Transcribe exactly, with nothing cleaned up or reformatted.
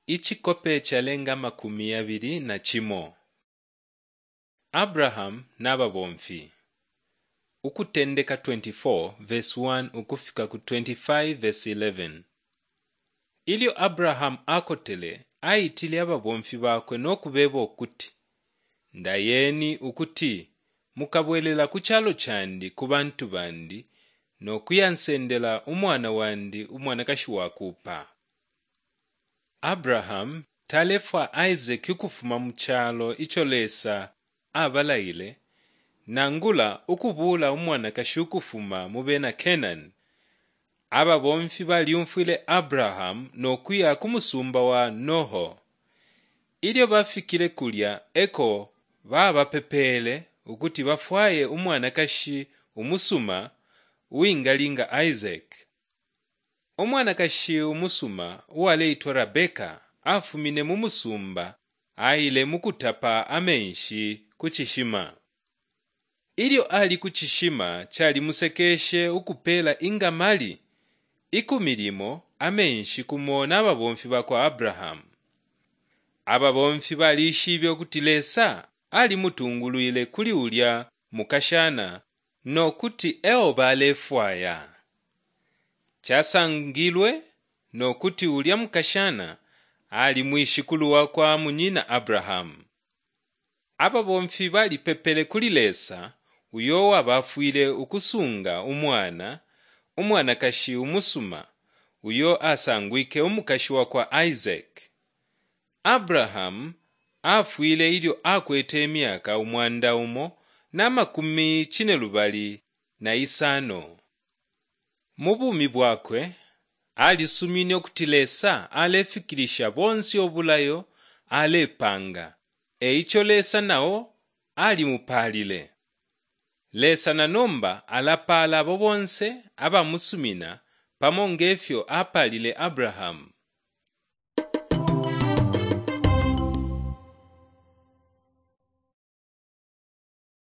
ichikope chalenga makumi abiri na chimo. Abraham naba bomfi. Ukutendeka twenty-four verse one ukufika ku twenty-five verse eleven. Ilyo Abraham akotele ayitile aba bomfi bakwe nokubeba okuti ndayeni ukuti mukabwelela kuchalo chandi ku bantu bandi nokuyansendela umwana wandi umwanakashi wakupa. Abraham talefa Isaac kufuma muchalo icholesa abalayile nangula ukubula umwanakashi ukufuma mubena Kenan. Aba bomfi baliumfile Abraham nokuya kumusumba wa Noho. Ilyo bafikile kulya eko baba pepele ukuti bafwaye umwanakashi umusuma uingalinga Isaac. Umwanakashi umusuma uwaleitwa Rebeka afumine mumusumba aile mukutapa amenshi kuchishima. Ilyo ali kuchishima chali musekeshe ukupela ingamali ikumilimo amenshi kumona aba bomfi bakwa Abraham. Aba bomfi balishibye okutilesa ali mutunguluile kuli ulya mukashana no kuti eo balefwaya. Chasangilwe no kuti ulya mukashana ali mwishikulu wakwa munyina Abraham. Aba bomfi bali pepele kulilesa uyowa bafwile ukusunga umwana umwanakashi umusuma uyo asangwike umukashi wakwa Isaac. Abraham afwile ilyo akwete emyaka umwanda umo na makumi chine lubali na isano. Mubumi bwakwe alisumine okutilesa alefikirisha bonsi obulayo alepanga eicho lesa nao ali mupalile. Lesa na nomba alapala abo bonse abamusumina pamongefyo apalile Abraham.